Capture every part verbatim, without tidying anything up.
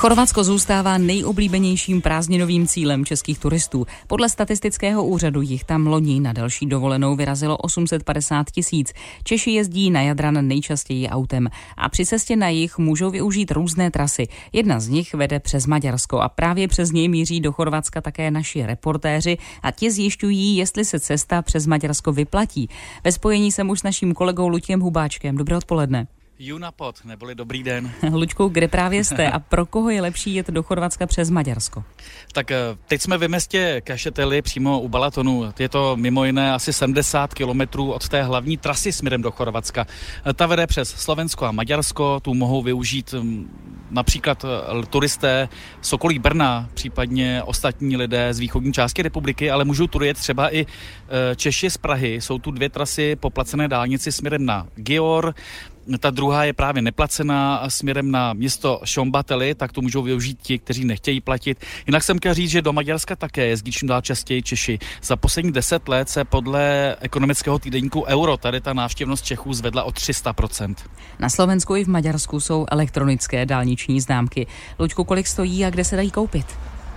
Chorvatsko zůstává nejoblíbenějším prázdninovým cílem českých turistů. Podle statistického úřadu jich tam loni na další dovolenou vyrazilo osm set padesát tisíc. Češi jezdí na Jadran nejčastěji autem a při cestě na jih můžou využít různé trasy. Jedna z nich vede přes Maďarsko a právě přes něj míří do Chorvatska také naši reportéři a ti zjišťují, jestli se cesta přes Maďarsko vyplatí. Ve spojení jsem už s naším kolegou Luďkem Hubáčkem. Dobré odpoledne. Junapod, neboli dobrý den. Luďku, kde právě jste a pro koho je lepší jet do Chorvatska přes Maďarsko? Tak teď jsme ve městě Kašeteli, přímo u Balatonu. Je to mimo jiné asi sedmdesát kilometrů od té hlavní trasy směrem do Chorvatska. Ta vede přes Slovensko a Maďarsko, tu mohou využít například turisté z okolí Brna, případně ostatní lidé z východní části republiky, ale můžou tu jet třeba i Češi z Prahy. Jsou tu dvě trasy po placené dálnici směrem na Győr. Ta druhá je právě neplacená směrem na město Šombateli, tak to můžou využít ti, kteří nechtějí platit. Jinak jsem chtěl říct, že do Maďarska také jezdí čím dál častěji Češi. Za poslední deset let se podle ekonomického týdeníku Euro tady ta návštěvnost Čechů zvedla o tři sta procent. Na Slovensku i v Maďarsku jsou elektronické dálniční známky. Luďku, kolik stojí a kde se dají koupit?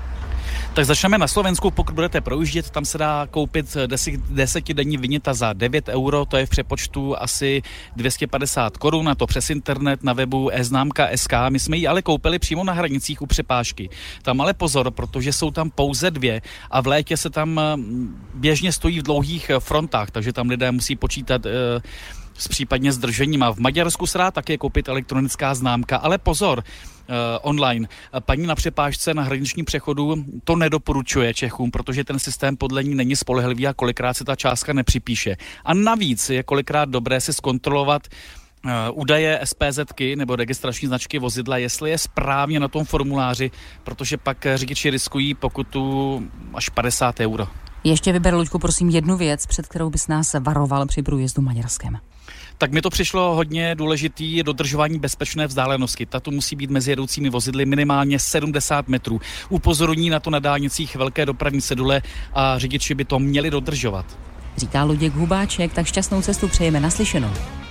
Tak začneme na Slovensku, pokud budete projíždět, tam se dá koupit desetidenní viněta za devět euro, to je v přepočtu asi dvě stě padesát korun, a to přes internet na webu e-známka tečka es ká. My jsme ji ale koupili přímo na hranicích u přepážky. Tam ale pozor, protože jsou tam pouze dvě a v létě se tam běžně stojí v dlouhých frontách, takže tam lidé musí počítat e, s případně zdržením. A v Maďarsku se dá také koupit elektronická známka, ale pozor, Uh, online. Paní na přepážce na hraničním přechodu to nedoporučuje Čechům, protože ten systém podle ní není spolehlivý a kolikrát se ta částka nepřipíše. A navíc je kolikrát dobré si zkontrolovat uh, údaje SPZky nebo registrační značky vozidla, jestli je správně na tom formuláři, protože pak řidiči riskují pokutu až padesát euro. Ještě vyber, Luďku, prosím, jednu věc, před kterou bys nás varoval při průjezdu Maďarskem. Tak mi to přišlo hodně důležitý dodržování bezpečné vzdálenosti. Tato musí být mezi jedoucími vozidly minimálně sedmdesát metrů. Upozorní na to na dálnicích velké dopravní cedule a řidiči by to měli dodržovat. Říká Luděk Hubáček, tak šťastnou cestu přejeme, naslyšenou.